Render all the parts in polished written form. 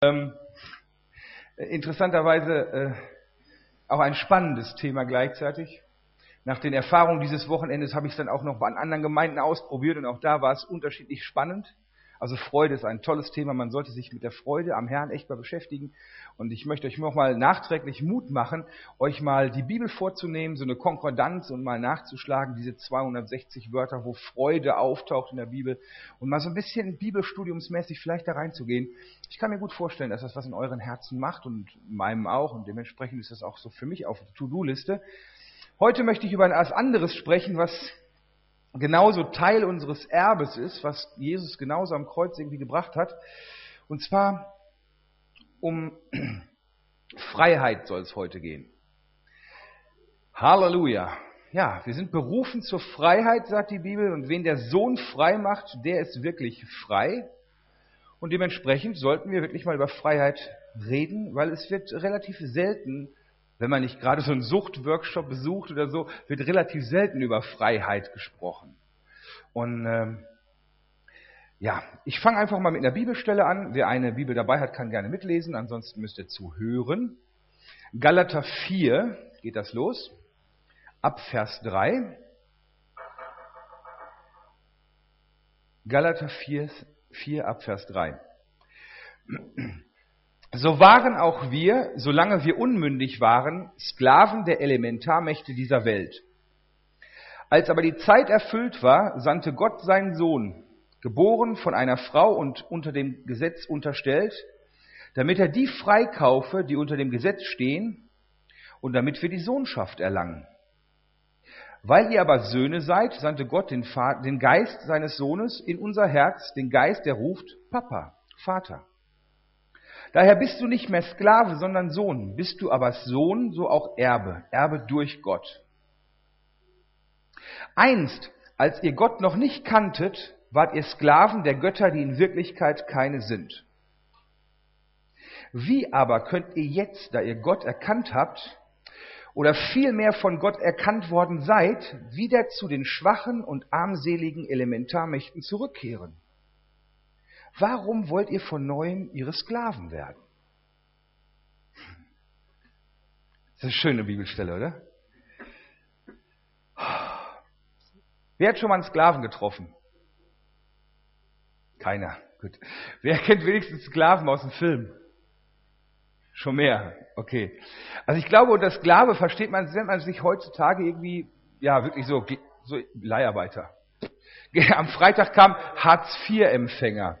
Interessanterweise auch ein spannendes Thema gleichzeitig. Nach den Erfahrungen dieses Wochenendes habe ich es dann auch noch an anderen Gemeinden ausprobiert und auch da war es unterschiedlich spannend. Also Freude ist ein tolles Thema, man sollte sich mit der Freude am Herrn echt mal beschäftigen. Und ich möchte euch noch mal nachträglich Mut machen, euch mal die Bibel vorzunehmen, so eine Konkordanz und mal nachzuschlagen, diese 260 Wörter, wo Freude auftaucht in der Bibel und mal so ein bisschen bibelstudiumsmäßig vielleicht da reinzugehen. Ich kann mir gut vorstellen, dass das was in euren Herzen macht und in meinem auch und dementsprechend ist das auch so für mich auf der To-Do-Liste. Heute möchte ich über etwas anderes sprechen, was genauso Teil unseres Erbes ist, was Jesus genauso am Kreuz irgendwie gebracht hat. Und zwar um Freiheit soll es heute gehen. Halleluja. Ja, wir sind berufen zur Freiheit, sagt die Bibel. Und wen der Sohn frei macht, der ist wirklich frei. Und dementsprechend sollten wir wirklich mal über Freiheit reden, weil es wird relativ selten, wenn man nicht gerade so einen Suchtworkshop besucht oder so, wird relativ selten über Freiheit gesprochen. Und ich fange einfach mal mit einer Bibelstelle an. Wer eine Bibel dabei hat, kann gerne mitlesen, ansonsten müsst ihr zuhören. Galater 4 geht das los, ab Vers 3. Galater 4 ab Vers 3. So waren auch wir, solange wir unmündig waren, Sklaven der Elementarmächte dieser Welt. Als aber die Zeit erfüllt war, sandte Gott seinen Sohn, geboren von einer Frau und unter dem Gesetz unterstellt, damit er die freikaufe, die unter dem Gesetz stehen, und damit wir die Sohnschaft erlangen. Weil ihr aber Söhne seid, sandte Gott den Geist seines Sohnes in unser Herz, den Geist, der ruft, Papa, Vater. Daher bist du nicht mehr Sklave, sondern Sohn. Bist du aber Sohn, so auch Erbe, Erbe durch Gott. Einst, als ihr Gott noch nicht kanntet, wart ihr Sklaven der Götter, die in Wirklichkeit keine sind. Wie aber könnt ihr jetzt, da ihr Gott erkannt habt, oder vielmehr von Gott erkannt worden seid, wieder zu den schwachen und armseligen Elementarmächten zurückkehren? Warum wollt ihr von Neuem ihre Sklaven werden? Das ist eine schöne Bibelstelle, oder? Wer hat schon mal einen Sklaven getroffen? Keiner. Gut. Wer kennt wenigstens Sklaven aus dem Film? Schon mehr. Okay. Also ich glaube, unter Sklave versteht man, nennt man sich heutzutage irgendwie, ja, wirklich so Leiharbeiter. Am Freitag kam Hartz-IV-Empfänger.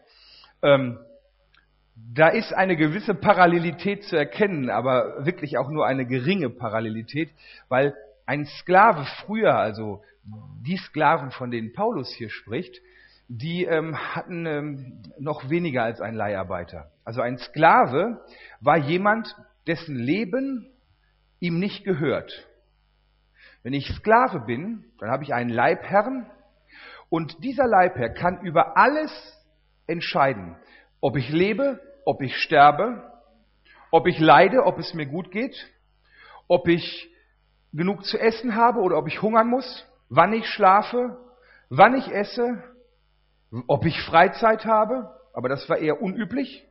Da ist eine gewisse Parallelität zu erkennen, aber wirklich auch nur eine geringe Parallelität, weil ein Sklave früher, also die Sklaven, von denen Paulus hier spricht, die hatten noch weniger als ein Leiharbeiter. Also ein Sklave war jemand, dessen Leben ihm nicht gehört. Wenn ich Sklave bin, dann habe ich einen Leibherrn und dieser Leibherr kann über alles entscheiden, ob ich lebe, ob ich sterbe, ob ich leide, ob es mir gut geht, ob ich genug zu essen habe oder ob ich hungern muss, wann ich schlafe, wann ich esse, ob ich Freizeit habe, aber das war eher unüblich.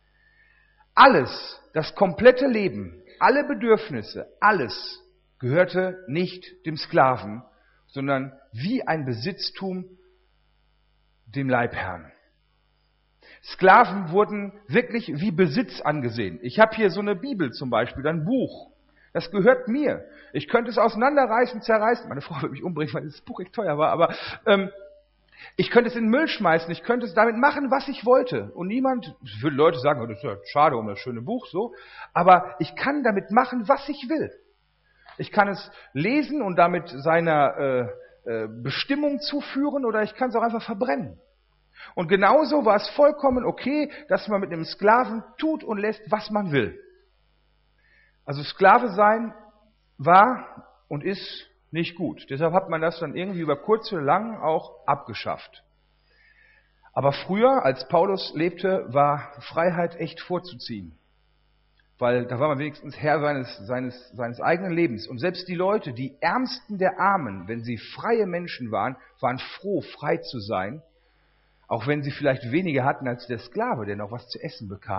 Alles, das komplette Leben, alle Bedürfnisse, alles gehörte nicht dem Sklaven, sondern wie ein Besitztum dem Leibherrn. Sklaven wurden wirklich wie Besitz angesehen. Ich habe hier so eine Bibel zum Beispiel, ein Buch. Das gehört mir. Ich könnte es auseinanderreißen, zerreißen. Meine Frau würde mich umbringen, weil das Buch echt teuer war. Aber ich könnte es in den Müll schmeißen. Ich könnte es damit machen, was ich wollte. Und niemand, ich würde Leute sagen, oh, das ist ja schade um das schöne Buch so. Aber ich kann damit machen, was ich will. Ich kann es lesen und damit seiner Bestimmung zuführen oder ich kann es auch einfach verbrennen. Und genauso war es vollkommen okay, dass man mit einem Sklaven tut und lässt, was man will. Also Sklave sein war und ist nicht gut. Deshalb hat man das dann irgendwie über kurz oder lang auch abgeschafft. Aber früher, als Paulus lebte, war Freiheit echt vorzuziehen. Weil da war man wenigstens Herr seines eigenen Lebens. Und selbst die Leute, die Ärmsten der Armen, wenn sie freie Menschen waren, waren froh, frei zu sein. Auch wenn sie vielleicht weniger hatten als der Sklave, der noch was zu essen bekam.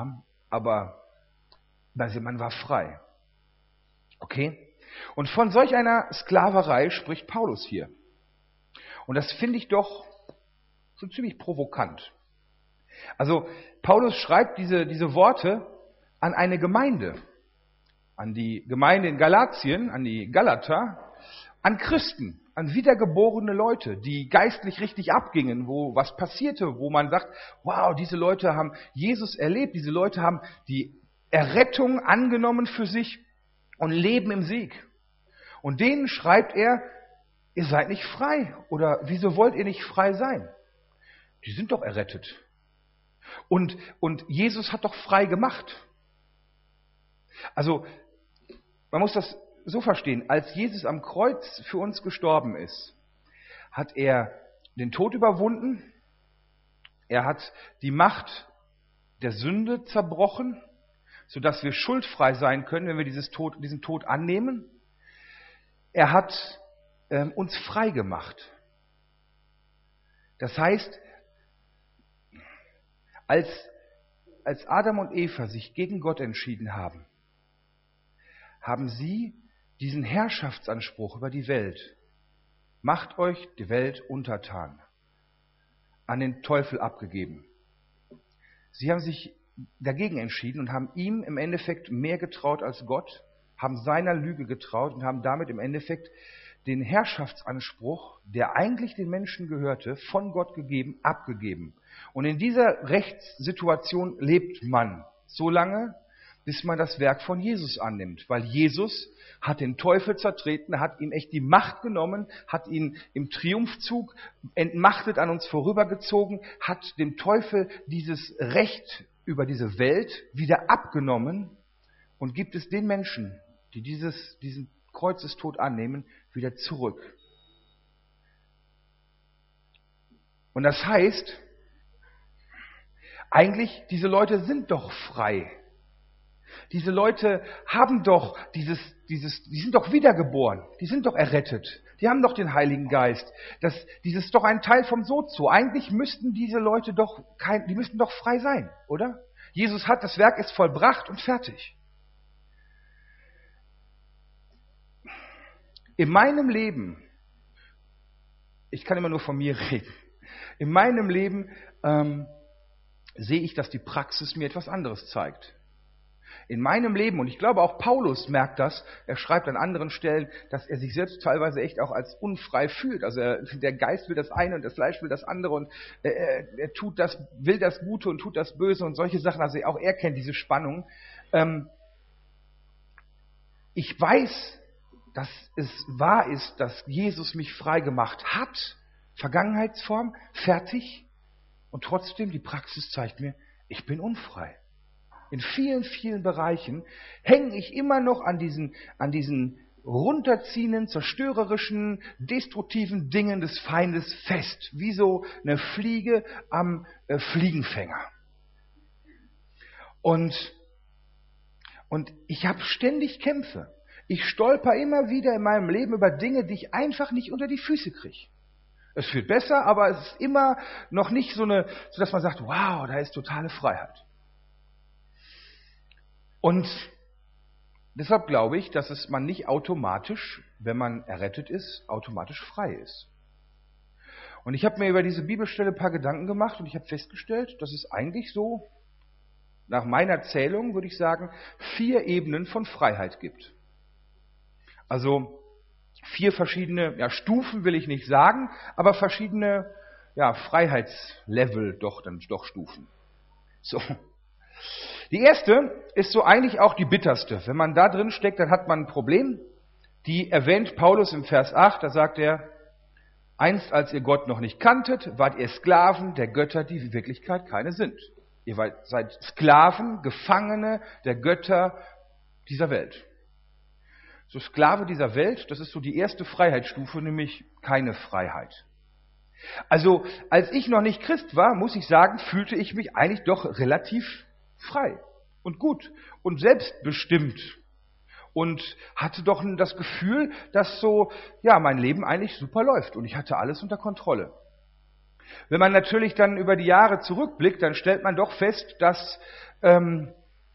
aber man war frei. Okay? Und von solch einer Sklaverei spricht Paulus hier. Und das finde ich doch so ziemlich provokant. Also Paulus schreibt diese Worte an eine Gemeinde, an die Gemeinde in Galatien, an die Galater, an Christen, an wiedergeborene Leute, die geistlich richtig abgingen, wo was passierte, wo man sagt, wow, diese Leute haben Jesus erlebt, diese Leute haben die Errettung angenommen für sich und leben im Sieg. Und denen schreibt er, ihr seid nicht frei. Oder wieso wollt ihr nicht frei sein? Die sind doch errettet. Und Jesus hat doch frei gemacht. Also, man muss das so verstehen, als Jesus am Kreuz für uns gestorben ist, hat er den Tod überwunden, er hat die Macht der Sünde zerbrochen, sodass wir schuldfrei sein können, wenn wir diesen Tod annehmen. Er hat uns frei gemacht. Das heißt, als Adam und Eva sich gegen Gott entschieden haben, haben sie diesen Herrschaftsanspruch über die Welt, macht euch die Welt untertan, an den Teufel abgegeben. Sie haben sich dagegen entschieden und haben ihm im Endeffekt mehr getraut als Gott, haben seiner Lüge getraut und haben damit im Endeffekt den Herrschaftsanspruch, der eigentlich den Menschen gehörte, von Gott gegeben, abgegeben. Und in dieser Rechtssituation lebt man so lange, bis man das Werk von Jesus annimmt. Weil Jesus hat den Teufel zertreten, hat ihm echt die Macht genommen, hat ihn im Triumphzug entmachtet an uns vorübergezogen, hat dem Teufel dieses Recht über diese Welt wieder abgenommen und gibt es den Menschen, die diesen Kreuzestod annehmen, wieder zurück. Und das heißt, eigentlich, diese Leute sind doch frei. Diese Leute haben doch die sind doch wiedergeboren, die sind doch errettet, die haben doch den Heiligen Geist. Das ist doch ein Teil vom Sozo. Eigentlich müssten diese Leute die müssten doch frei sein, oder? Jesus hat, das Werk ist vollbracht und fertig. In meinem Leben, ich kann immer nur von mir reden, in meinem Leben sehe ich, dass die Praxis mir etwas anderes zeigt. In meinem Leben, und ich glaube auch Paulus merkt das, er schreibt an anderen Stellen, dass er sich selbst teilweise echt auch als unfrei fühlt. Also der Geist will das eine und das Fleisch will das andere und er will das Gute und tut das Böse und solche Sachen. Also auch er kennt diese Spannung. Ich weiß, dass es wahr ist, dass Jesus mich frei gemacht hat, Vergangenheitsform, fertig, und trotzdem die Praxis zeigt mir, ich bin unfrei. In vielen, vielen Bereichen hänge ich immer noch an diesen runterziehenden, zerstörerischen, destruktiven Dingen des Feindes fest, wie so eine Fliege am Fliegenfänger. Und ich habe ständig Kämpfe. Ich stolper immer wieder in meinem Leben über Dinge, die ich einfach nicht unter die Füße kriege. Es wird besser, aber es ist immer noch nicht so dass man sagt, wow, da ist totale Freiheit. Und deshalb glaube ich, dass man nicht automatisch, wenn man errettet ist, automatisch frei ist. Und ich habe mir über diese Bibelstelle ein paar Gedanken gemacht und ich habe festgestellt, dass es eigentlich so, nach meiner Zählung würde ich sagen, 4 Ebenen von Freiheit gibt. Also 4 verschiedene, Stufen will ich nicht sagen, aber verschiedene, Freiheitslevel doch Stufen. So. Die erste ist so eigentlich auch die bitterste. Wenn man da drin steckt, dann hat man ein Problem. Die erwähnt Paulus im Vers 8, da sagt er, einst als ihr Gott noch nicht kanntet, wart ihr Sklaven der Götter, die in Wirklichkeit keine sind. Ihr seid Sklaven, Gefangene der Götter dieser Welt. So Sklave dieser Welt, das ist so die erste Freiheitsstufe, nämlich keine Freiheit. Also als ich noch nicht Christ war, muss ich sagen, fühlte ich mich eigentlich doch relativ frei und gut und selbstbestimmt und hatte doch das Gefühl, dass mein Leben eigentlich super läuft und ich hatte alles unter Kontrolle. Wenn man natürlich dann über die Jahre zurückblickt, dann stellt man doch fest, dass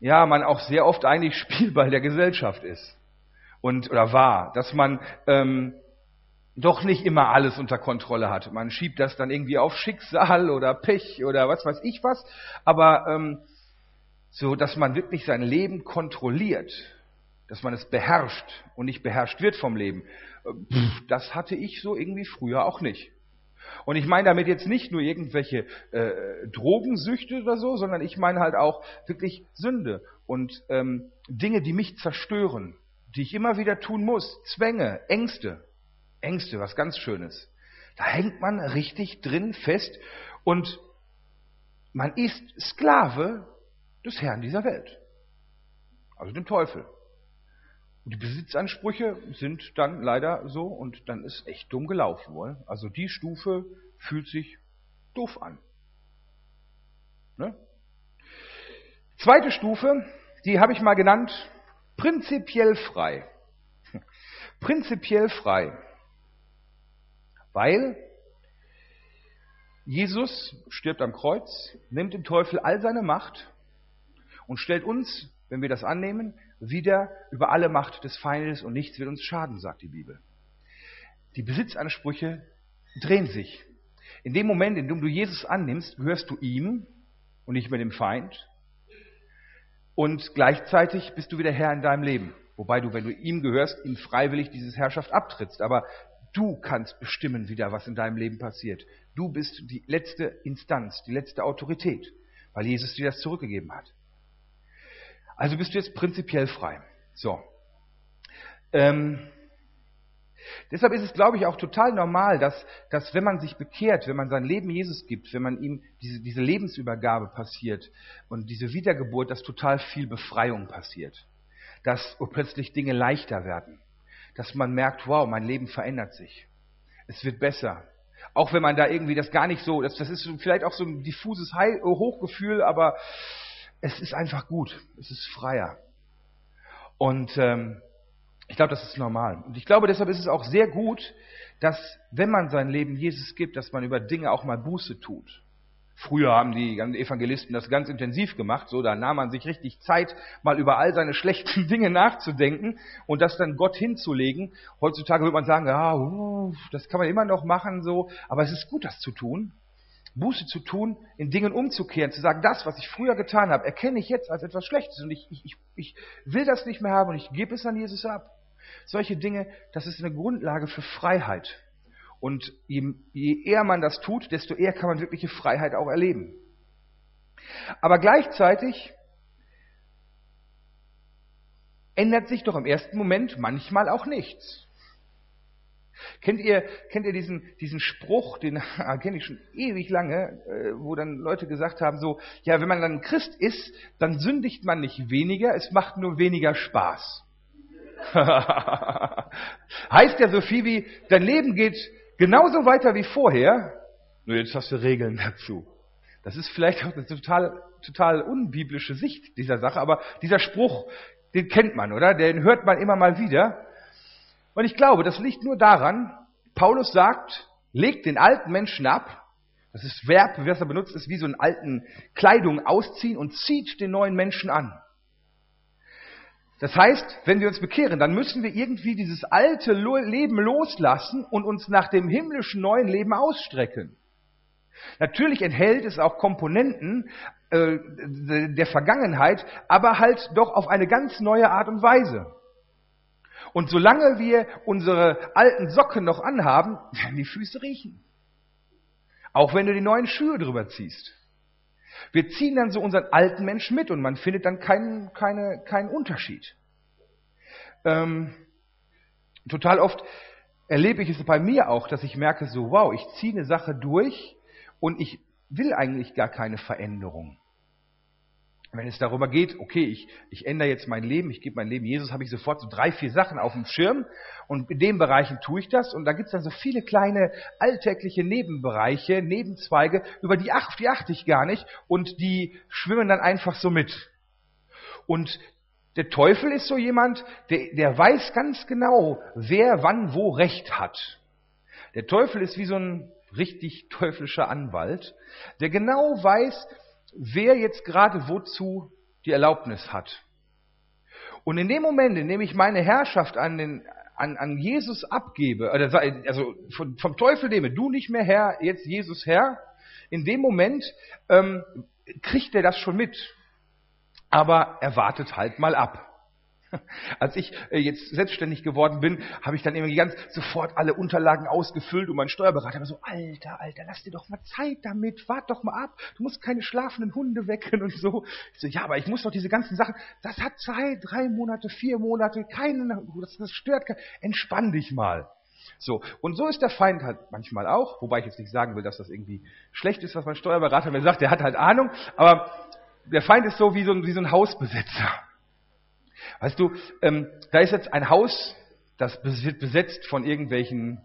ja, man auch sehr oft eigentlich Spielball der Gesellschaft ist oder war, dass man doch nicht immer alles unter Kontrolle hat. Man schiebt das dann irgendwie auf Schicksal oder Pech oder was weiß ich was, aber so, dass man wirklich sein Leben kontrolliert, dass man es beherrscht und nicht beherrscht wird vom Leben, das hatte ich so irgendwie früher auch nicht. Und ich meine damit jetzt nicht nur irgendwelche Drogensüchte oder so, sondern ich meine halt auch wirklich Sünde und Dinge, die mich zerstören, die ich immer wieder tun muss, Zwänge, Ängste, was ganz Schönes. Da hängt man richtig drin fest und man ist Sklave des Herrn dieser Welt, also dem Teufel. Und die Besitzansprüche sind dann leider so und dann ist echt dumm gelaufen, wohl. Also die Stufe fühlt sich doof an. Ne? Zweite Stufe, die habe ich mal genannt, prinzipiell frei. Prinzipiell frei. Weil Jesus stirbt am Kreuz, nimmt dem Teufel all seine Macht und stellt uns, wenn wir das annehmen, wieder über alle Macht des Feindes und nichts wird uns schaden, sagt die Bibel. Die Besitzansprüche drehen sich. In dem Moment, in dem du Jesus annimmst, gehörst du ihm und nicht mehr dem Feind. Und gleichzeitig bist du wieder Herr in deinem Leben. Wobei du, wenn du ihm gehörst, ihm freiwillig diese Herrschaft abtrittst. Aber du kannst bestimmen wieder, was in deinem Leben passiert. Du bist die letzte Instanz, die letzte Autorität, weil Jesus dir das zurückgegeben hat. Also bist du jetzt prinzipiell frei. So. Deshalb ist es, glaube ich, auch total normal, dass wenn man sich bekehrt, wenn man sein Leben Jesus gibt, wenn man ihm diese Lebensübergabe passiert und diese Wiedergeburt, dass total viel Befreiung passiert. Dass plötzlich Dinge leichter werden. Dass man merkt, wow, mein Leben verändert sich. Es wird besser. Auch wenn man da irgendwie das gar nicht so, das ist vielleicht auch so ein diffuses Hochgefühl, aber es ist einfach gut. Es ist freier. Und ich glaube, das ist normal. Und ich glaube, deshalb ist es auch sehr gut, dass, wenn man sein Leben Jesus gibt, dass man über Dinge auch mal Buße tut. Früher haben die Evangelisten das ganz intensiv gemacht, so, da nahm man sich richtig Zeit, mal über all seine schlechten Dinge nachzudenken und das dann Gott hinzulegen. Heutzutage würde man sagen, ja, das kann man immer noch machen, so, aber es ist gut, das zu tun. Buße zu tun, in Dingen umzukehren, zu sagen, das, was ich früher getan habe, erkenne ich jetzt als etwas Schlechtes und ich will das nicht mehr haben und ich gebe es an Jesus ab. Solche Dinge, das ist eine Grundlage für Freiheit. Und je eher man das tut, desto eher kann man wirkliche Freiheit auch erleben. Aber gleichzeitig ändert sich doch im ersten Moment manchmal auch nichts. Kennt ihr diesen Spruch, den kenne ich schon ewig lange, wo dann Leute gesagt haben, so, ja, wenn man dann Christ ist, dann sündigt man nicht weniger, es macht nur weniger Spaß. Heißt ja so viel wie, dein Leben geht genauso weiter wie vorher, nur jetzt hast du Regeln dazu. Das ist vielleicht auch eine total unbiblische Sicht dieser Sache, aber dieser Spruch, den kennt man, oder? Den hört man immer mal wieder. Und ich glaube, das liegt nur daran, Paulus sagt, legt den alten Menschen ab. Das ist Verb, wie das er benutzt, ist wie so eine alten Kleidung ausziehen und zieht den neuen Menschen an. Das heißt, wenn wir uns bekehren, dann müssen wir irgendwie dieses alte Leben loslassen und uns nach dem himmlischen neuen Leben ausstrecken. Natürlich enthält es auch Komponenten der Vergangenheit, aber halt doch auf eine ganz neue Art und Weise. Und solange wir unsere alten Socken noch anhaben, werden die Füße riechen. Auch wenn du die neuen Schuhe drüber ziehst. Wir ziehen dann so unseren alten Menschen mit und man findet dann keinen Unterschied. Total oft erlebe ich es bei mir auch, dass ich merke so, wow, ich ziehe eine Sache durch und ich will eigentlich gar keine Veränderung. Wenn es darüber geht, okay, ich ändere jetzt mein Leben, ich gebe mein Leben Jesus, habe ich sofort so 3, 4 Sachen auf dem Schirm und in den Bereichen tue ich das und da gibt es dann so viele kleine alltägliche Nebenbereiche, Nebenzweige, über die achte ich gar nicht und die schwimmen dann einfach so mit. Und der Teufel ist so jemand, der weiß ganz genau, wer wann wo Recht hat. Der Teufel ist wie so ein richtig teuflischer Anwalt, der genau weiß, wer jetzt gerade wozu die Erlaubnis hat. Und in dem Moment, in dem ich meine Herrschaft an Jesus abgebe, also vom Teufel nehme, du nicht mehr Herr, jetzt Jesus Herr, in dem Moment kriegt er das schon mit. Aber er wartet halt mal ab. Als ich jetzt selbstständig geworden bin, habe ich dann irgendwie sofort alle Unterlagen ausgefüllt und mein Steuerberater war so, Alter, lass dir doch mal Zeit damit, wart doch mal ab, du musst keine schlafenden Hunde wecken und so. Ich so, ja, aber ich muss doch diese ganzen Sachen, das hat 2, 3 Monate, 4 Monate, das stört keinen, entspann dich mal. So, und so ist der Feind halt manchmal auch, wobei ich jetzt nicht sagen will, dass das irgendwie schlecht ist, was mein Steuerberater mir sagt, der hat halt Ahnung, aber der Feind ist so wie so ein Hausbesetzer. Weißt du, da ist jetzt ein Haus, das wird besetzt von irgendwelchen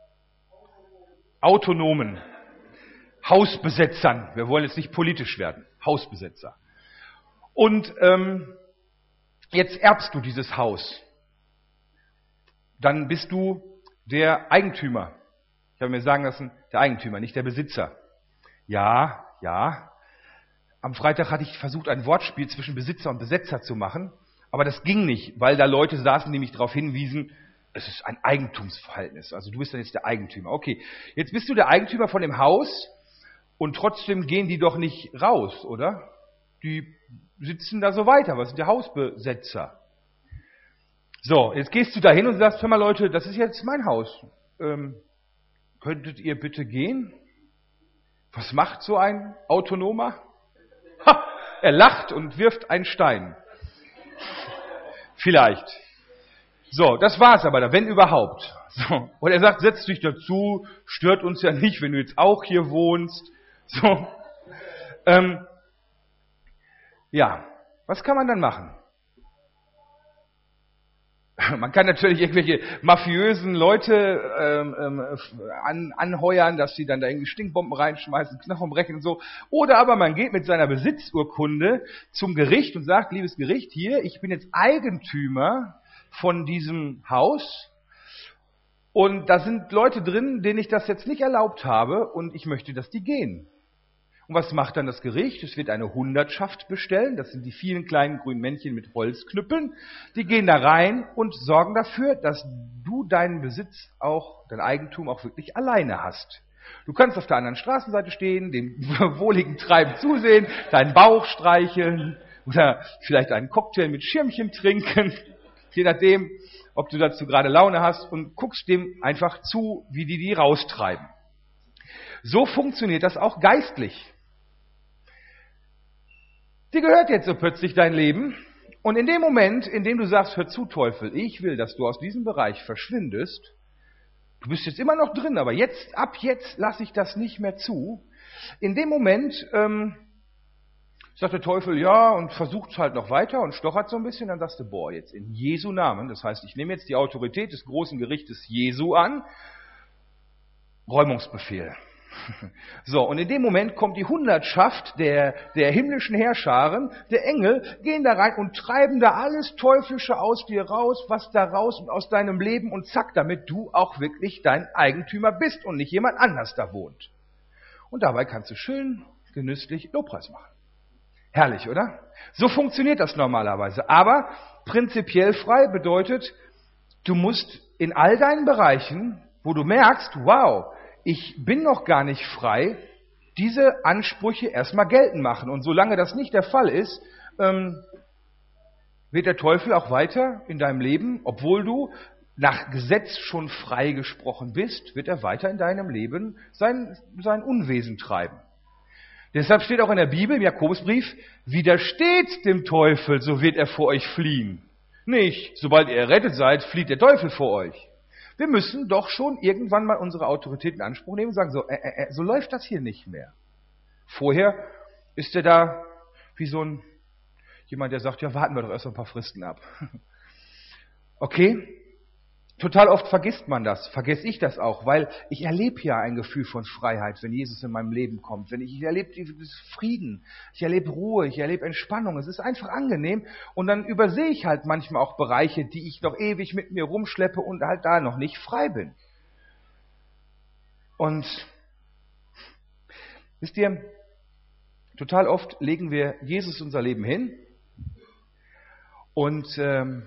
autonomen Hausbesetzern. Wir wollen jetzt nicht politisch werden. Hausbesetzer. Und jetzt erbst du dieses Haus. Dann bist du der Eigentümer. Ich habe mir sagen lassen, der Eigentümer, nicht der Besitzer. Ja. Am Freitag hatte ich versucht, ein Wortspiel zwischen Besitzer und Besetzer zu machen. Aber das ging nicht, weil da Leute saßen, die mich darauf hinwiesen, es ist ein Eigentumsverhältnis. Also du bist dann jetzt der Eigentümer. Okay, jetzt bist du der Eigentümer von dem Haus und trotzdem gehen die doch nicht raus, oder? Die sitzen da so weiter. Was sind der Hausbesetzer? So, jetzt gehst du da hin und sagst, hör mal Leute, das ist jetzt mein Haus. Könntet ihr bitte gehen? Was macht so ein Autonomer? Ha, er lacht und wirft einen Stein. Vielleicht. So, das war's aber da, wenn überhaupt. So. Und er sagt, setz dich dazu, stört uns ja nicht, wenn du jetzt auch hier wohnst. So. Ja, was kann man dann machen? Man kann natürlich irgendwelche mafiösen Leute anheuern, dass sie dann da irgendwie Stinkbomben reinschmeißen, Knochen brechen und so. Oder aber man geht mit seiner Besitzurkunde zum Gericht und sagt, liebes Gericht, hier, ich bin jetzt Eigentümer von diesem Haus und da sind Leute drin, denen ich das jetzt nicht erlaubt habe und ich möchte, dass die gehen. Und was macht dann das Gericht? Es wird eine Hundertschaft bestellen. Das sind die vielen kleinen grünen Männchen mit Holzknüppeln. Die gehen da rein und sorgen dafür, dass du deinen Besitz auch, dein Eigentum auch wirklich alleine hast. Du kannst auf der anderen Straßenseite stehen, dem wohligen Treiben zusehen, deinen Bauch streicheln oder vielleicht einen Cocktail mit Schirmchen trinken, je nachdem, ob du dazu gerade Laune hast und guckst dem einfach zu, wie die raustreiben. So funktioniert das auch geistlich. Dir gehört jetzt so plötzlich dein Leben und in dem Moment, in dem du sagst, hör zu Teufel, ich will, dass du aus diesem Bereich verschwindest, du bist jetzt immer noch drin, aber ab jetzt lasse ich das nicht mehr zu. In dem Moment sagt der Teufel ja und versucht es halt noch weiter und stochert so ein bisschen, dann sagst du, boah, jetzt in Jesu Namen, das heißt, ich nehme jetzt die Autorität des großen Gerichtes Jesu an, Räumungsbefehl. So, und in dem Moment kommt die Hundertschaft der himmlischen Heerscharen, der Engel, gehen da rein und treiben da alles Teuflische aus dir raus, was da raus und aus deinem Leben und zack, damit du auch wirklich dein Eigentümer bist und nicht jemand anders da wohnt. Und dabei kannst du schön genüsslich Lobpreis machen. Herrlich, oder? So funktioniert das normalerweise. Aber prinzipiell frei bedeutet, du musst in all deinen Bereichen, wo du merkst, wow, ich bin noch gar nicht frei, diese Ansprüche erstmal geltend machen. Und solange das nicht der Fall ist, wird der Teufel auch weiter in deinem Leben, obwohl du nach Gesetz schon freigesprochen bist, wird er weiter in deinem Leben sein Unwesen treiben. Deshalb steht auch in der Bibel, im Jakobusbrief, widersteht dem Teufel, so wird er vor euch fliehen. Nicht, sobald ihr errettet seid, flieht der Teufel vor euch. Wir müssen doch schon irgendwann mal unsere Autorität in Anspruch nehmen und sagen, so läuft das hier nicht mehr. Vorher ist er da wie jemand, der sagt, ja, warten wir doch erst ein paar Fristen ab. Okay? Total oft vergisst man das, vergesse ich das auch, weil ich erlebe ja ein Gefühl von Freiheit, wenn Jesus in meinem Leben kommt. Ich erlebe Frieden, ich erlebe Ruhe, ich erlebe Entspannung. Es ist einfach angenehm und dann übersehe ich halt manchmal auch Bereiche, die ich noch ewig mit mir rumschleppe und halt da noch nicht frei bin. Und wisst ihr, total oft legen wir Jesus unser Leben hin Und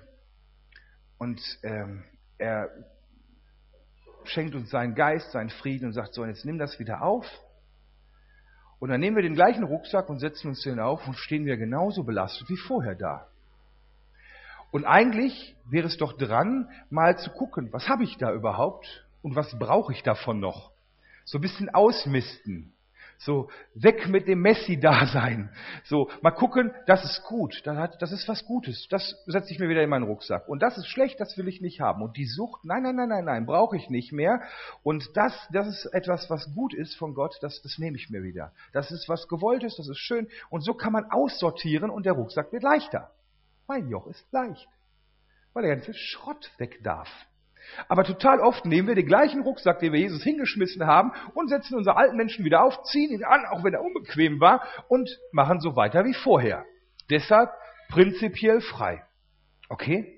er schenkt uns seinen Geist, seinen Frieden und sagt, so, jetzt nimm das wieder auf. Und dann nehmen wir den gleichen Rucksack und setzen uns den auf und stehen wir genauso belastet wie vorher da. Und eigentlich wäre es doch dran, mal zu gucken, was habe ich da überhaupt und was brauche ich davon noch? So ein bisschen ausmisten. So, weg mit dem Messi-Dasein. So, mal gucken, das ist gut, das ist was Gutes, das setze ich mir wieder in meinen Rucksack. Und das ist schlecht, das will ich nicht haben. Und die Sucht, nein, brauche ich nicht mehr. Und das ist etwas, was gut ist von Gott, das nehme ich mir wieder. Das ist was Gewolltes, das ist schön. Und so kann man aussortieren und der Rucksack wird leichter. Mein Joch ist leicht, weil der ganze Schrott weg darf. Aber total oft nehmen wir den gleichen Rucksack, den wir Jesus hingeschmissen haben, und setzen unsere alten Menschen wieder auf, ziehen ihn an, auch wenn er unbequem war, und machen so weiter wie vorher. Deshalb prinzipiell frei. Okay?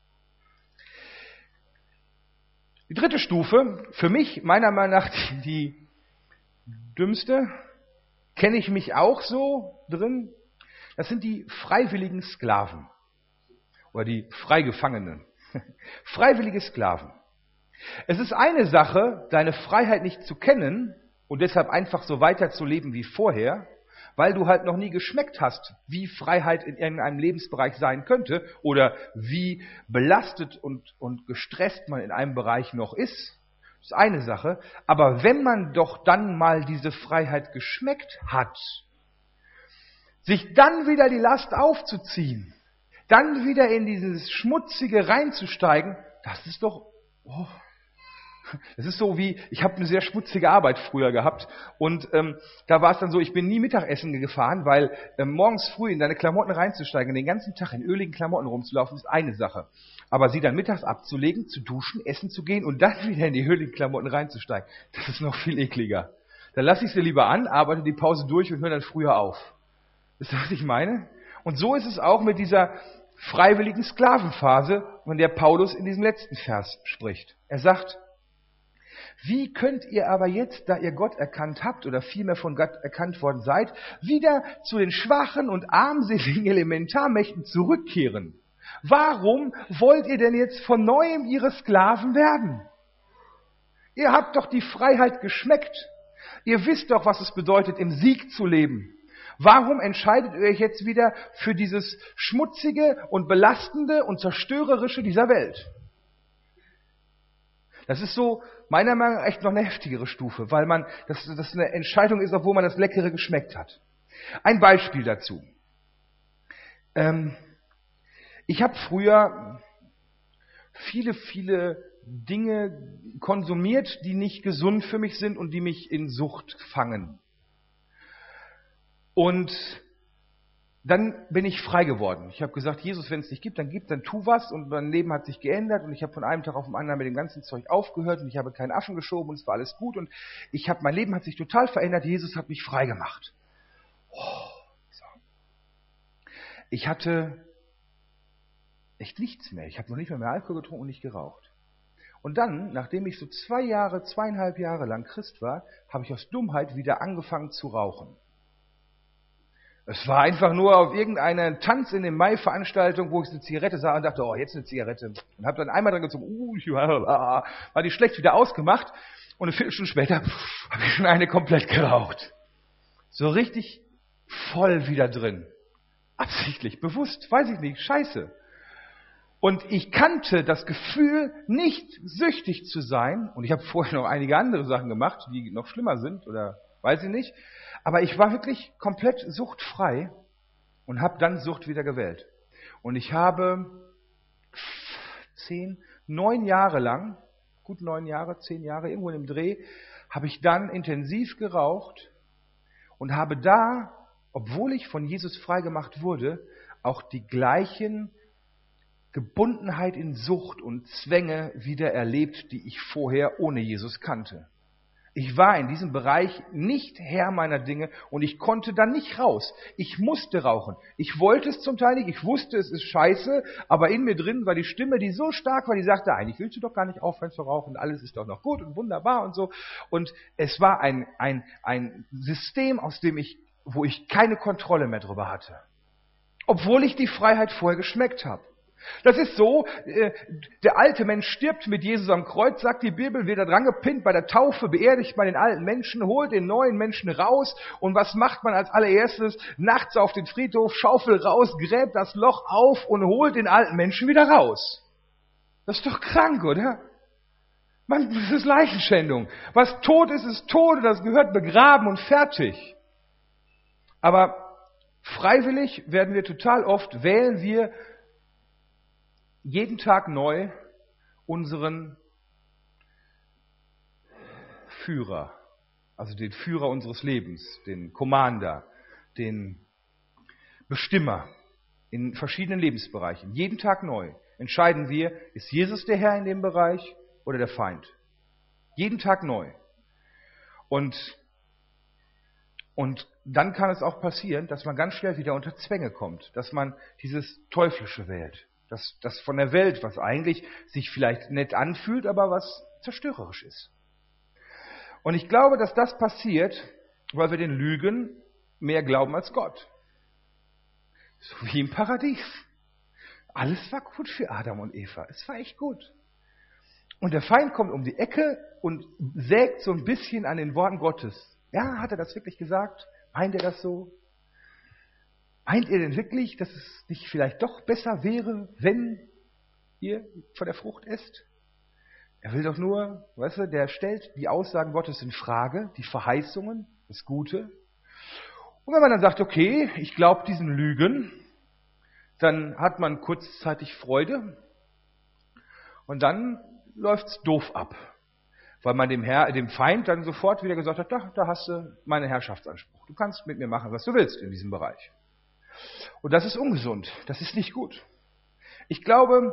Die dritte Stufe, für mich meiner Meinung nach die dümmste, kenne ich mich auch so drin, das sind die freiwilligen Sklaven oder die Freigefangenen. Freiwillige Sklaven. Es ist eine Sache, deine Freiheit nicht zu kennen und deshalb einfach so weiterzuleben wie vorher, weil du halt noch nie geschmeckt hast, wie Freiheit in irgendeinem Lebensbereich sein könnte oder wie belastet und gestresst man in einem Bereich noch ist. Das ist eine Sache. Aber wenn man doch dann mal diese Freiheit geschmeckt hat, sich dann wieder die Last aufzuziehen, dann wieder in dieses Schmutzige reinzusteigen, das ist doch, das ist so wie, ich habe eine sehr schmutzige Arbeit früher gehabt und da war es dann so, ich bin nie Mittagessen gefahren, weil morgens früh in deine Klamotten reinzusteigen, den ganzen Tag in öligen Klamotten rumzulaufen, ist eine Sache. Aber sie dann mittags abzulegen, zu duschen, essen zu gehen und dann wieder in die öligen Klamotten reinzusteigen, das ist noch viel ekliger. Dann lasse ich sie lieber an, arbeite die Pause durch und höre dann früher auf. Wisst ihr, was ich meine? Und so ist es auch mit dieser freiwilligen Sklavenphase, von der Paulus in diesem letzten Vers spricht. Er sagt, wie könnt ihr aber jetzt, da ihr Gott erkannt habt oder vielmehr von Gott erkannt worden seid, wieder zu den schwachen und armseligen Elementarmächten zurückkehren? Warum wollt ihr denn jetzt von neuem ihre Sklaven werden? Ihr habt doch die Freiheit geschmeckt. Ihr wisst doch, was es bedeutet, im Sieg zu leben. Warum entscheidet ihr euch jetzt wieder für dieses Schmutzige und Belastende und Zerstörerische dieser Welt? Das ist so, meiner Meinung nach, echt noch eine heftigere Stufe, weil das eine Entscheidung ist, obwohl man das Leckere geschmeckt hat. Ein Beispiel dazu. Ich habe früher viele Dinge konsumiert, die nicht gesund für mich sind und die mich in Sucht fangen. Und dann bin ich frei geworden. Ich habe gesagt, Jesus, wenn es dich gibt, dann tu was. Und mein Leben hat sich geändert und ich habe von einem Tag auf den anderen mit dem ganzen Zeug aufgehört und ich habe keinen Affen geschoben und es war alles gut. Und mein Leben hat sich total verändert. Jesus hat mich frei gemacht. So. Ich hatte echt nichts mehr. Ich habe noch nicht mehr Alkohol getrunken und nicht geraucht. Und dann, nachdem ich so 2,5 Jahre lang Christ war, habe ich aus Dummheit wieder angefangen zu rauchen. Es war einfach nur auf irgendeinen Tanz in der Mai-Veranstaltung, wo ich eine Zigarette sah und dachte, jetzt eine Zigarette. Und habe dann einmal dran gezogen, war die schlecht wieder ausgemacht und eine Viertelstunde später habe ich schon eine komplett geraucht. So richtig voll wieder drin. Absichtlich, bewusst, weiß ich nicht, scheiße. Und ich kannte das Gefühl, nicht süchtig zu sein. Und ich habe vorher noch einige andere Sachen gemacht, die noch schlimmer sind oder weiß ich nicht. Aber ich war wirklich komplett suchtfrei und habe dann Sucht wieder gewählt. Und ich habe 9 Jahre lang, gut 9 Jahre, 10 Jahre, irgendwo in dem Dreh, habe ich dann intensiv geraucht und habe da, obwohl ich von Jesus freigemacht wurde, auch die gleichen Gebundenheit in Sucht und Zwänge wieder erlebt, die ich vorher ohne Jesus kannte. Ich war in diesem Bereich nicht Herr meiner Dinge und ich konnte dann nicht raus. Ich musste rauchen. Ich wollte es zum Teil nicht, ich wusste, es ist scheiße, aber in mir drin war die Stimme, die so stark war, die sagte, eigentlich willst du doch gar nicht aufhören zu rauchen, alles ist doch noch gut und wunderbar und so. Und es war ein System, wo ich keine Kontrolle mehr drüber hatte. obwohl ich die Freiheit vorher geschmeckt habe. Das ist so, der alte Mensch stirbt mit Jesus am Kreuz, sagt die Bibel, wird da dran gepinnt, bei der Taufe beerdigt man den alten Menschen, holt den neuen Menschen raus und was macht man als allererstes? Nachts auf den Friedhof, Schaufel raus, gräbt das Loch auf und holt den alten Menschen wieder raus. Das ist doch krank, oder? Mann, das ist Leichenschändung. Was tot ist, ist tot, das gehört begraben und fertig. Aber freiwillig werden wir total oft, wählen wir jeden Tag neu unseren Führer, also den Führer unseres Lebens, den Commander, den Bestimmer in verschiedenen Lebensbereichen. Jeden Tag neu entscheiden wir, ist Jesus der Herr in dem Bereich oder der Feind? Jeden Tag neu. Und dann kann es auch passieren, dass man ganz schnell wieder unter Zwänge kommt, dass man dieses Teuflische wählt. Das von der Welt, was eigentlich sich vielleicht nett anfühlt, aber was zerstörerisch ist. Und ich glaube, dass das passiert, weil wir den Lügen mehr glauben als Gott. So wie im Paradies. Alles war gut für Adam und Eva. Es war echt gut. Und der Feind kommt um die Ecke und sägt so ein bisschen an den Worten Gottes. Ja, hat er das wirklich gesagt? Meint er das so? Meint ihr denn wirklich, dass es nicht vielleicht doch besser wäre, wenn ihr von der Frucht esst? Er will doch nur, weißt du, der stellt die Aussagen Gottes in Frage, die Verheißungen, das Gute. Und wenn man dann sagt, okay, ich glaube diesen Lügen, dann hat man kurzzeitig Freude und dann läuft's doof ab. Weil man dem Feind dann sofort wieder gesagt hat, da hast du meinen Herrschaftsanspruch. Du kannst mit mir machen, was du willst in diesem Bereich. Und das ist ungesund, das ist nicht gut. Ich glaube,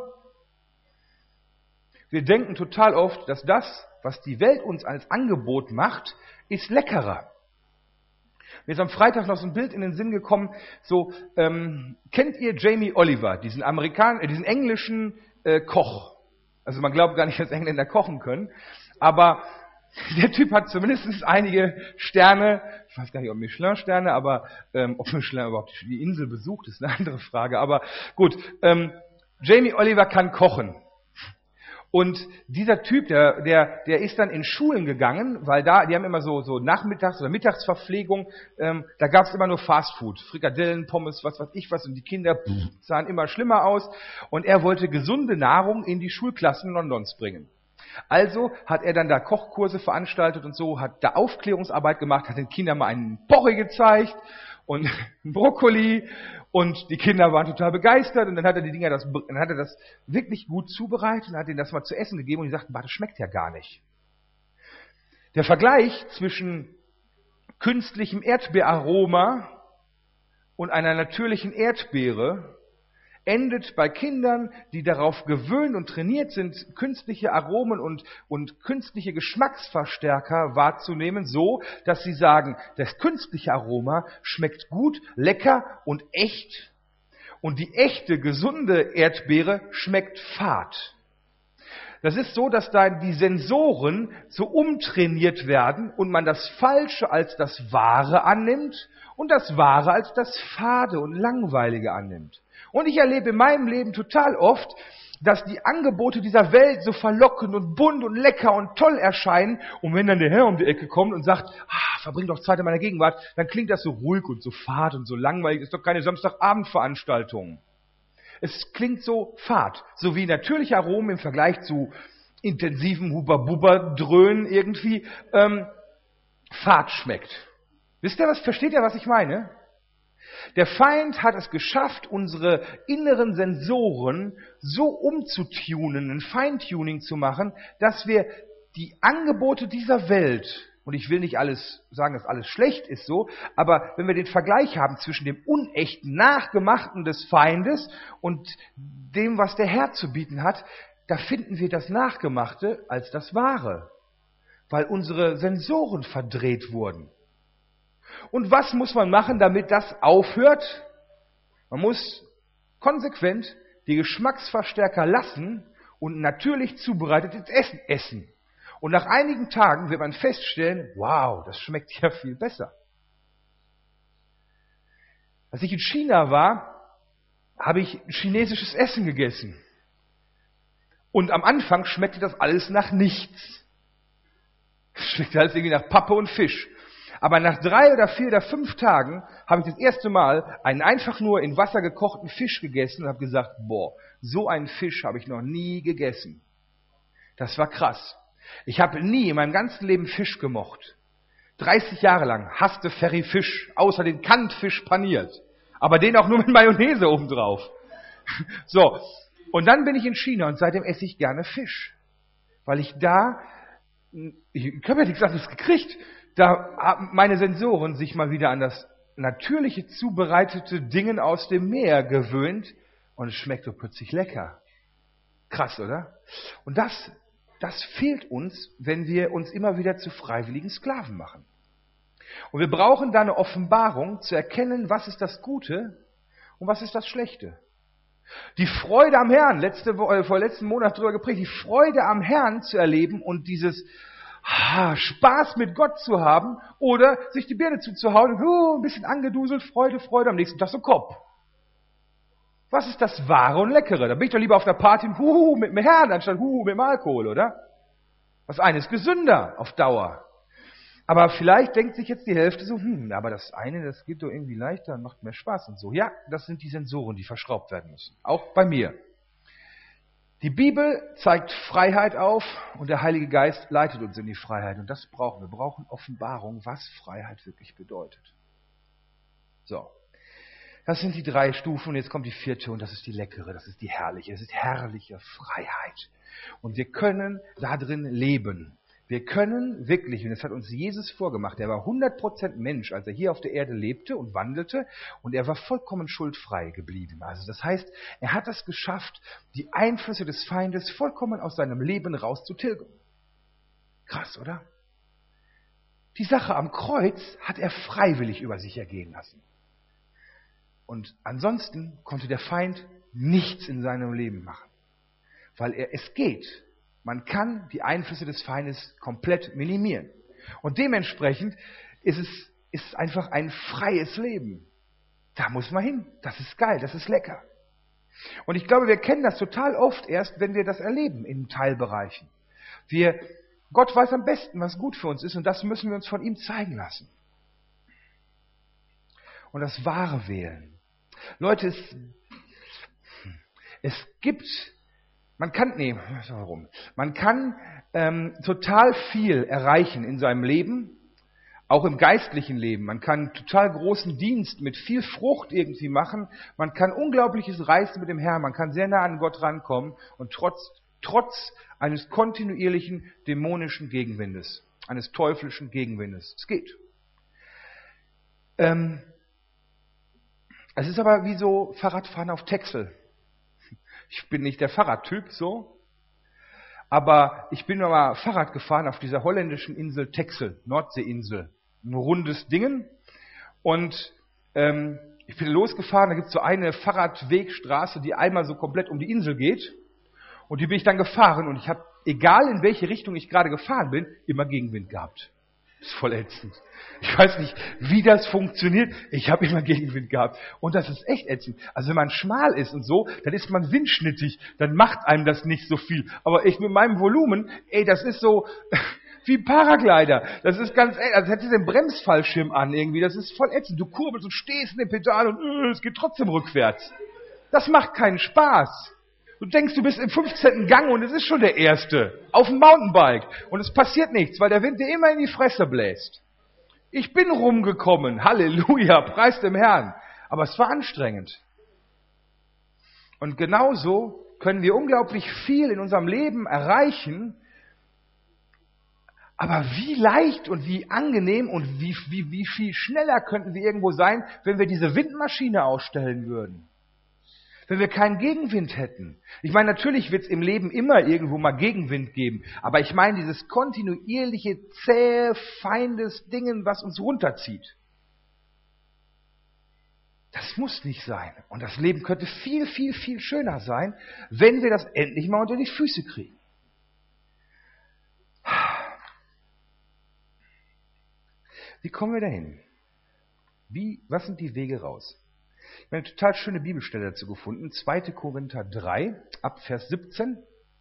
wir denken total oft, dass das, was die Welt uns als Angebot macht, ist leckerer. Mir ist am Freitag noch so ein Bild in den Sinn gekommen, so, kennt ihr Jamie Oliver, diesen englischen Koch? Also man glaubt gar nicht, dass Engländer kochen können, aber der Typ hat zumindest einige Sterne, ich weiß gar nicht, ob Michelin-Sterne, aber ob Michelin überhaupt die Insel besucht, ist eine andere Frage. Aber gut, Jamie Oliver kann kochen. Und dieser Typ, der ist dann in Schulen gegangen, weil die haben immer so Nachmittags- oder Mittagsverpflegung, da gab es immer nur Fastfood, Frikadellen, Pommes, was weiß ich was, und die Kinder sahen immer schlimmer aus. Und er wollte gesunde Nahrung in die Schulklassen Londons bringen. Also hat er dann da Kochkurse veranstaltet und so, hat da Aufklärungsarbeit gemacht, hat den Kindern mal einen Porree gezeigt und einen Brokkoli und die Kinder waren total begeistert und dann hat er das wirklich gut zubereitet und hat ihnen das mal zu essen gegeben und die sagten, das schmeckt ja gar nicht. Der Vergleich zwischen künstlichem Erdbeeraroma und einer natürlichen Erdbeere endet bei Kindern, die darauf gewöhnt und trainiert sind, künstliche Aromen und künstliche Geschmacksverstärker wahrzunehmen, so, dass sie sagen, das künstliche Aroma schmeckt gut, lecker und echt. Und die echte, gesunde Erdbeere schmeckt fad. Das ist so, dass da die Sensoren so umtrainiert werden und man das Falsche als das Wahre annimmt und das Wahre als das Fade und Langweilige annimmt. Und ich erlebe in meinem Leben total oft, dass die Angebote dieser Welt so verlockend und bunt und lecker und toll erscheinen. Und wenn dann der Herr um die Ecke kommt und sagt, verbring doch Zeit in meiner Gegenwart, dann klingt das so ruhig und so fad und so langweilig. Das ist doch keine Samstagabendveranstaltung. Es klingt so fad, so wie natürliche Aromen im Vergleich zu intensiven Huba-Buba-Dröhnen irgendwie fad schmeckt. Versteht ihr, was ich meine? Der Feind hat es geschafft, unsere inneren Sensoren so umzutunen, ein Feintuning zu machen, dass wir die Angebote dieser Welt, und ich will nicht alles sagen, dass alles schlecht ist so, aber wenn wir den Vergleich haben zwischen dem unechten, nachgemachten des Feindes und dem, was der Herr zu bieten hat, da finden wir das Nachgemachte als das Wahre, weil unsere Sensoren verdreht wurden. Und was muss man machen, damit das aufhört? Man muss konsequent die Geschmacksverstärker lassen und natürlich zubereitetes Essen essen. Und nach einigen Tagen wird man feststellen, wow, das schmeckt ja viel besser. Als ich in China war, habe ich chinesisches Essen gegessen. Und am Anfang schmeckte das alles nach nichts. Schmeckte alles irgendwie nach Pappe und Fisch. Aber nach 3 oder 4 oder 5 Tagen habe ich das erste Mal einen einfach nur in Wasser gekochten Fisch gegessen und habe gesagt, boah, so einen Fisch habe ich noch nie gegessen. Das war krass. Ich habe nie in meinem ganzen Leben Fisch gemocht. 30 Jahre lang hasste Ferry Fisch, außer den Kantfisch paniert. Aber den auch nur mit Mayonnaise obendrauf. So, und dann bin ich in China und seitdem esse ich gerne Fisch. Weil ich habe ja nichts anderes gekriegt. Da haben meine Sensoren sich mal wieder an das natürliche zubereitete Dingen aus dem Meer gewöhnt und es schmeckt so plötzlich lecker. Krass, oder? Und das fehlt uns, wenn wir uns immer wieder zu freiwilligen Sklaven machen. Und wir brauchen da eine Offenbarung, zu erkennen, was ist das Gute und was ist das Schlechte. Die Freude am Herrn, vor letzten Monat darüber gepredigt, die Freude am Herrn zu erleben und dieses Spaß mit Gott zu haben oder sich die Birne zuzuhauen und ein bisschen angeduselt, Freude, am nächsten Tag so Kopf. Was ist das Wahre und Leckere? Da bin ich doch lieber auf einer Party mit dem Herrn, anstatt mit dem Alkohol, oder? Das eine ist gesünder auf Dauer. Aber vielleicht denkt sich jetzt die Hälfte so, aber das eine, das geht doch irgendwie leichter und macht mehr Spaß und so. Ja, das sind die Sensoren, die verschraubt werden müssen. Auch bei mir. Die Bibel zeigt Freiheit auf und der Heilige Geist leitet uns in die Freiheit. Und das brauchen wir. Wir brauchen Offenbarung, was Freiheit wirklich bedeutet. So. Das sind die 3 Stufen und jetzt kommt die 4. und das ist die leckere, das ist die herrliche. Es ist herrliche Freiheit. Und wir können da drin leben. Wir können wirklich, und das hat uns Jesus vorgemacht, er war 100% Mensch, als er hier auf der Erde lebte und wandelte, und er war vollkommen schuldfrei geblieben. Also das heißt, er hat es geschafft, die Einflüsse des Feindes vollkommen aus seinem Leben rauszutilgen. Krass, oder? Die Sache am Kreuz hat er freiwillig über sich ergehen lassen. Und ansonsten konnte der Feind nichts in seinem Leben machen. Weil es geht. Man kann die Einflüsse des Feindes komplett minimieren. Und dementsprechend ist es einfach ein freies Leben. Da muss man hin. Das ist geil, das ist lecker. Und ich glaube, wir kennen das total oft erst, wenn wir das erleben in Teilbereichen. Gott weiß am besten, was gut für uns ist, und das müssen wir uns von ihm zeigen lassen. Und das Wahre wählen. Leute, man kann total viel erreichen in seinem Leben, auch im geistlichen Leben. Man kann total großen Dienst mit viel Frucht irgendwie machen. Man kann Unglaubliches reißen mit dem Herrn. Man kann sehr nah an Gott rankommen und trotz eines kontinuierlichen dämonischen Gegenwindes, eines teuflischen Gegenwindes. Es geht. Es ist aber wie so Fahrradfahren auf Texel. Ich bin nicht der Fahrradtyp, so. Aber ich bin mal Fahrrad gefahren auf dieser holländischen Insel Texel, Nordseeinsel. Ein rundes Dingen. Und ich bin losgefahren, da gibt es so eine Fahrradwegstraße, die einmal so komplett um die Insel geht. Und die bin ich dann gefahren und ich habe, egal in welche Richtung ich gerade gefahren bin, immer Gegenwind gehabt. Das ist voll ätzend. Ich weiß nicht, wie das funktioniert. Ich habe immer Gegenwind gehabt. Und das ist echt ätzend. Also wenn man schmal ist und so, dann ist man windschnittig. Dann macht einem das nicht so viel. Aber ich mit meinem Volumen, das ist so wie ein Paraglider. Das ist ganz ätzend. Also hätte den Bremsfallschirm an irgendwie. Das ist voll ätzend. Du kurbelst und stehst in dem Pedal und es geht trotzdem rückwärts. Das macht keinen Spaß. Du denkst, du bist im 15. Gang und es ist schon der erste. Auf dem Mountainbike. Und es passiert nichts, weil der Wind dir immer in die Fresse bläst. Ich bin rumgekommen. Halleluja, preis dem Herrn. Aber es war anstrengend. Und genauso können wir unglaublich viel in unserem Leben erreichen. Aber wie leicht und wie angenehm und wie viel schneller könnten wir irgendwo sein, wenn wir diese Windmaschine ausstellen würden. Wenn wir keinen Gegenwind hätten. Ich meine, natürlich wird es im Leben immer irgendwo mal Gegenwind geben. Aber ich meine, dieses kontinuierliche, zähe, feindes Dingen, was uns runterzieht. Das muss nicht sein. Und das Leben könnte viel, viel, viel schöner sein, wenn wir das endlich mal unter die Füße kriegen. Wie kommen wir dahin? Was sind die Wege raus? Ich habe eine total schöne Bibelstelle dazu gefunden. 2. Korinther 3, ab Vers 17.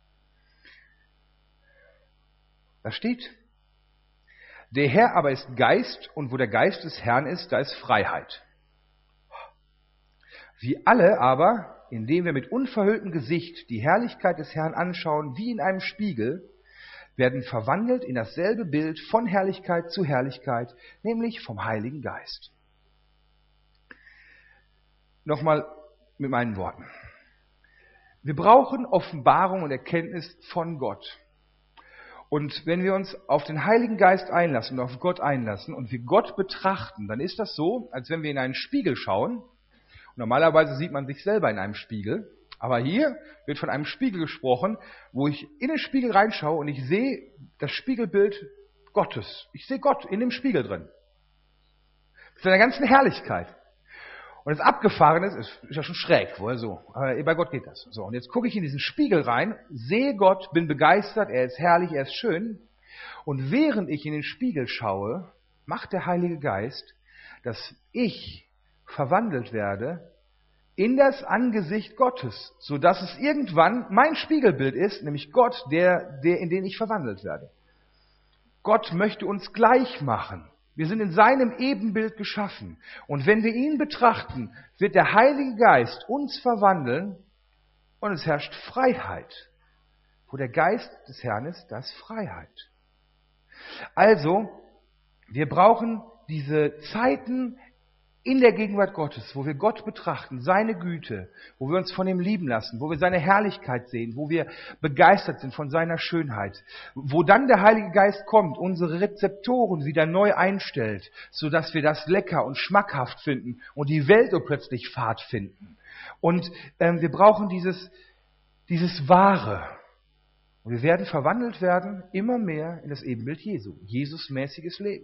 Da steht: Der Herr aber ist Geist, und wo der Geist des Herrn ist, da ist Freiheit. Wir alle aber, indem wir mit unverhülltem Gesicht die Herrlichkeit des Herrn anschauen, wie in einem Spiegel, werden verwandelt in dasselbe Bild von Herrlichkeit zu Herrlichkeit, nämlich vom Heiligen Geist. Nochmal mit meinen Worten. Wir brauchen Offenbarung und Erkenntnis von Gott. Und wenn wir uns auf den Heiligen Geist einlassen und auf Gott einlassen und wir Gott betrachten, dann ist das so, als wenn wir in einen Spiegel schauen. Und normalerweise sieht man sich selber in einem Spiegel. Aber hier wird von einem Spiegel gesprochen, wo ich in den Spiegel reinschaue und ich sehe das Spiegelbild Gottes. Ich sehe Gott in dem Spiegel drin. Mit seiner ganzen Herrlichkeit. Und das Abgefahrene ist ja schon schräg, wohl so. Aber bei Gott geht das. So, und jetzt gucke ich in diesen Spiegel rein, sehe Gott, bin begeistert, er ist herrlich, er ist schön. Und während ich in den Spiegel schaue, macht der Heilige Geist, dass ich verwandelt werde in das Angesicht Gottes, sodass es irgendwann mein Spiegelbild ist, nämlich Gott, in den ich verwandelt werde. Gott möchte uns gleich machen. Wir sind in seinem Ebenbild geschaffen. Und wenn wir ihn betrachten, wird der Heilige Geist uns verwandeln und es herrscht Freiheit. Wo der Geist des Herrn ist, da ist Freiheit. Also, wir brauchen diese Zeiten in der Gegenwart Gottes, wo wir Gott betrachten, seine Güte, wo wir uns von ihm lieben lassen, wo wir seine Herrlichkeit sehen, wo wir begeistert sind von seiner Schönheit, wo dann der Heilige Geist kommt, unsere Rezeptoren wieder neu einstellt, sodass wir das lecker und schmackhaft finden und die Welt so plötzlich Fahrt finden. Und wir brauchen dieses Wahre. Und wir werden verwandelt werden immer mehr in das Ebenbild Jesu, Jesus-mäßiges Leben.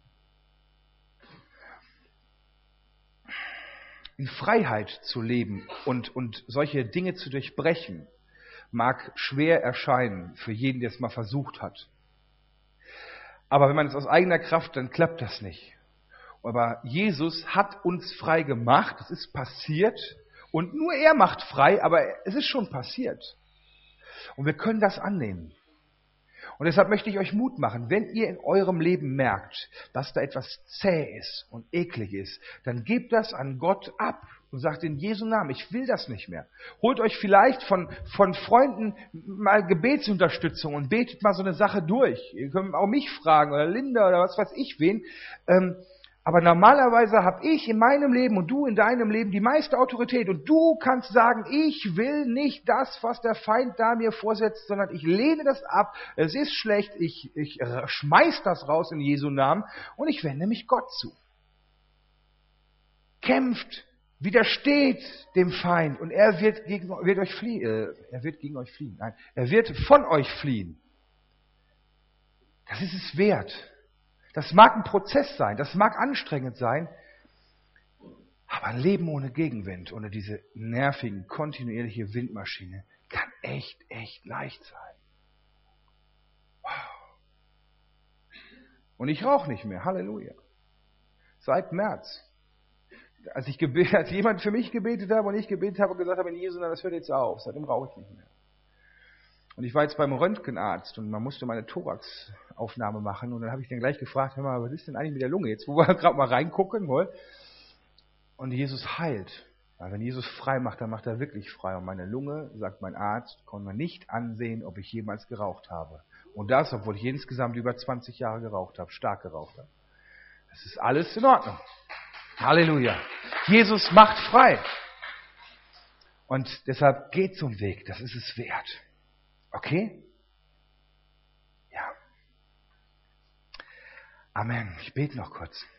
In Freiheit zu leben und solche Dinge zu durchbrechen, mag schwer erscheinen für jeden, der es mal versucht hat. Aber wenn man es aus eigener Kraft, dann klappt das nicht. Aber Jesus hat uns frei gemacht, es ist passiert und nur er macht frei, aber es ist schon passiert. Und wir können das annehmen. Und deshalb möchte ich euch Mut machen, wenn ihr in eurem Leben merkt, dass da etwas zäh ist und eklig ist, dann gebt das an Gott ab und sagt in Jesu Namen, ich will das nicht mehr. Holt euch vielleicht von Freunden mal Gebetsunterstützung und betet mal so eine Sache durch. Ihr könnt auch mich fragen oder Linda oder was weiß ich wen. Aber normalerweise habe ich in meinem Leben und du in deinem Leben die meiste Autorität. Und du kannst sagen, ich will nicht das, was der Feind da mir vorsetzt, sondern ich lehne das ab. Es ist schlecht, ich schmeiß das raus in Jesu Namen und ich wende mich Gott zu. Kämpft, widersteht dem Feind und er wird gegen euch fliehen. Nein, er wird von euch fliehen. Das ist es wert. Das mag ein Prozess sein, das mag anstrengend sein, aber ein Leben ohne Gegenwind, ohne diese nervigen, kontinuierliche Windmaschine, kann echt leicht sein. Wow. Und ich rauche nicht mehr, Halleluja. Seit März. Als jemand für mich gebetet habe und ich gebetet habe und gesagt habe, in Jesu Namen, das hört jetzt auf, seitdem rauche ich nicht mehr. Und ich war jetzt beim Röntgenarzt und man musste meine Thoraxaufnahme machen und dann habe ich den gleich gefragt, hör mal, was ist denn eigentlich mit der Lunge jetzt, wo wir gerade mal reingucken wollen. Und Jesus heilt. Weil wenn Jesus frei macht, dann macht er wirklich frei. Und meine Lunge, sagt mein Arzt, konnte man nicht ansehen, ob ich jemals geraucht habe. Und das, obwohl ich insgesamt über 20 Jahre geraucht habe, stark geraucht habe. Das ist alles in Ordnung. Halleluja. Jesus macht frei. Und deshalb geht zum Weg, das ist es wert. Okay? Ja. Amen. Ich bete noch kurz.